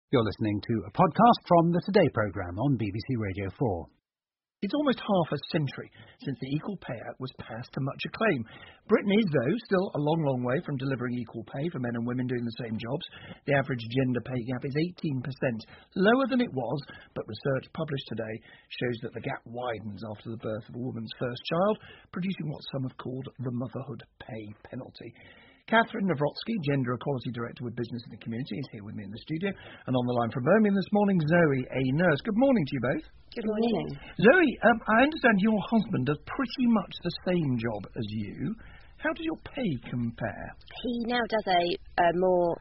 You're listening to a podcast from the Today programme on BBC Radio 4. It's almost half a century since the Equal Pay Act was passed to much acclaim. Britain is, though, still a long, long way from delivering equal pay for men and women doing the same jobs. The average gender pay gap is 18%, lower than it was, but research published today shows that the gap widens after the birth of a woman's first child, producing what some have called the motherhood pay penalty. Catherine Nawrotzki, Gender Equality Director with Business in the Community, is here with me in the studio. And on the line from Birmingham this morning, Zoe, a nurse. Good morning to you both. Good morning. Zoe, I understand your husband does pretty much the same job as you. How does your pay compare? He now does a more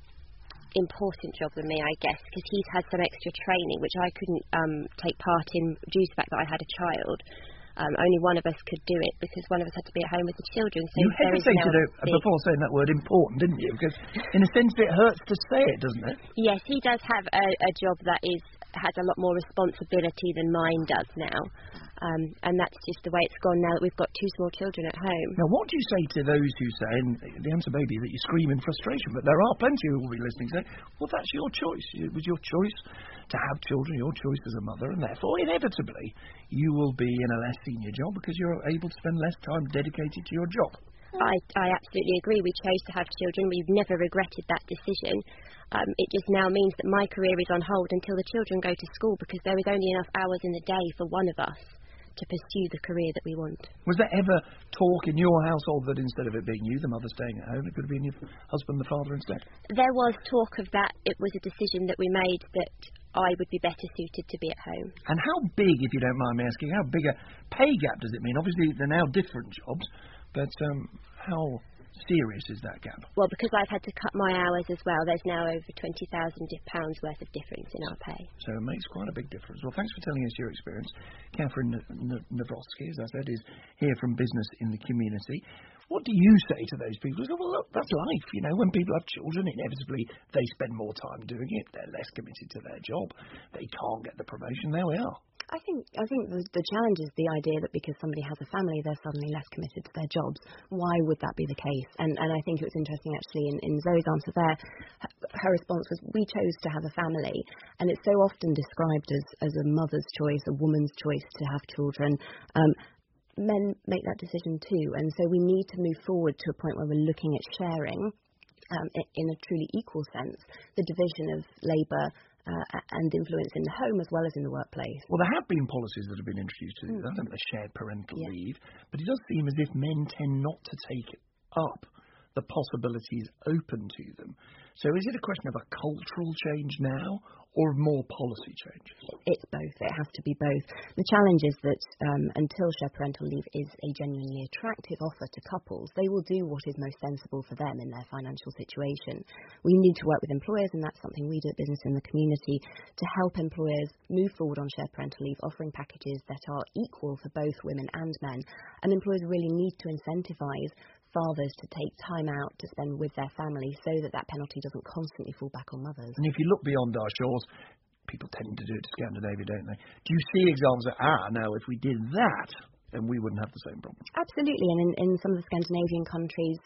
important job than me, I guess, because he's had some extra training, which I couldn't take part in due to the fact that I had a child. Only one of us could do it because one of us had to be at home with the children. So you hesitated before saying that word important, didn't you? Because in a sense it hurts to say it, doesn't it? Yes, he does have a job that has a lot more responsibility than mine does now. And that's just the way it's gone now that we've got two small children at home. Now, what do you say to those who say, and the answer may be that you scream in frustration, but there are plenty who will be listening saying, well, that's your choice. It was your choice to have children, your choice as a mother, and therefore, inevitably, you will be in a less senior job because you're able to spend less time dedicated to your job. I absolutely agree. We chose to have children. We've never regretted that decision. It just now means that my career is on hold until the children go to school because there is only enough hours in the day for one of us to pursue the career that we want. Was there ever talk in your household that instead of it being you, the mother staying at home, it could have been your husband, the father, instead? There was talk of that. It was a decision that we made that I would be better suited to be at home. And how big, if you don't mind me asking, how big a pay gap does it mean? Obviously, they're now different jobs, but how serious is that gap? Well, because I've had to cut my hours as well, there's now over £20,000 worth of difference in our pay. So it makes quite a big difference. Well, thanks for telling us your experience. Catherine Nawrotzki, as I said, is here from Business in the Community. What do you say to those people who say, well, look, that's life, you know, when people have children, inevitably they spend more time doing it, they're less committed to their job, they can't get the promotion, there we are. I think the challenge is the idea that because somebody has a family, they're suddenly less committed to their jobs. Why would that be the case? And I think it was interesting actually in Zoe's answer there, her response was, we chose to have a family. And it's so often described as a mother's choice, a woman's choice to have children. Men make that decision too. And so we need to move forward to a point where we're looking at sharing, in a truly equal sense, the division of labour and influence in the home as well as in the workplace. Well, there have been policies that have been introduced to that, haven't they? Shared parental leave. But it does seem as if men tend not to take up the possibilities open to them. So is it a question of a cultural change now or of more policy change? It's both. It has to be both. The challenge is that until shared parental leave is a genuinely attractive offer to couples, they will do what is most sensible for them in their financial situation. We need to work with employers, and that's something we do at Business in the Community, to help employers move forward on shared parental leave, offering packages that are equal for both women and men. And employers really need to incentivise fathers to take time out to spend with their family so that that penalty doesn't constantly fall back on mothers. And if you look beyond our shores, people tend to do it to Scandinavia, don't they? Do you see examples of, now if we did that, then we wouldn't have the same problem? Absolutely, and in some of the Scandinavian countries,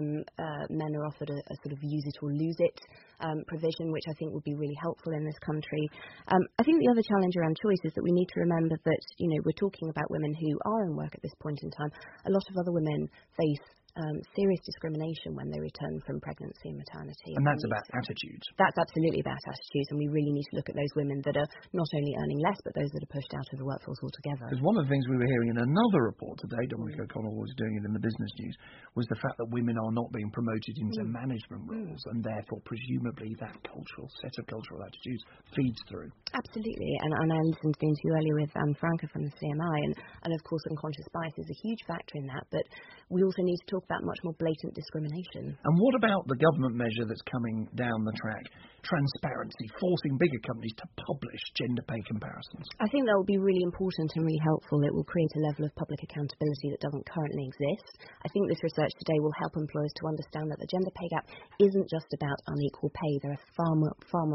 men are offered a sort of use it or lose it provision, which I think would be really helpful in this country. I think the other challenge around choice is that we need to remember that, you know, we're talking about women who are in work at this point in time. A lot of other women face serious discrimination when they return from pregnancy and maternity. And that's about attitudes. That's absolutely about attitudes, and we really need to look at those women that are not only earning less, but those that are pushed out of the workforce altogether. Because one of the things we were hearing in another report today, Dominic O'Connell was doing it in the Business News, was the fact that women are not being promoted into management roles, and therefore presumably that set of cultural attitudes feeds through. Absolutely, and I listened to the interview earlier with Anne Franke from the CMI, and of course unconscious bias is a huge factor in that, but we also need to talk about much more blatant discrimination. And what about the government measure that's coming down the track? Transparency, forcing bigger companies to publish gender pay comparisons. I think that will be really important and really helpful. It will create a level of public accountability that doesn't currently exist. I think this research today will help employers to understand that the gender pay gap isn't just about unequal pay. There are far more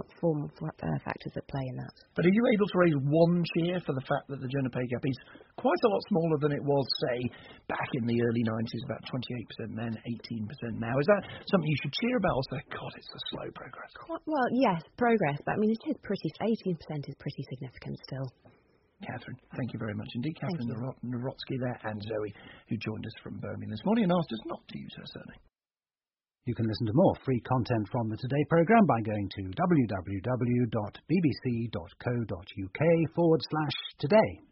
factors at play in that. But are you able to raise one cheer for the fact that the gender pay gap is quite a lot smaller than it was, say, back in the early 90s, about 28% men, 18% now. Is that something you should cheer about or say, God, it's a slow progress? Well, yes, progress, but I mean, it is 18% is pretty significant still. Catherine, thank you very much indeed. Catherine Nawrotsky there, and Zoe, who joined us from Birmingham this morning and asked us not to use her surname. You can listen to more free content from the Today programme by going to www.bbc.co.uk/today.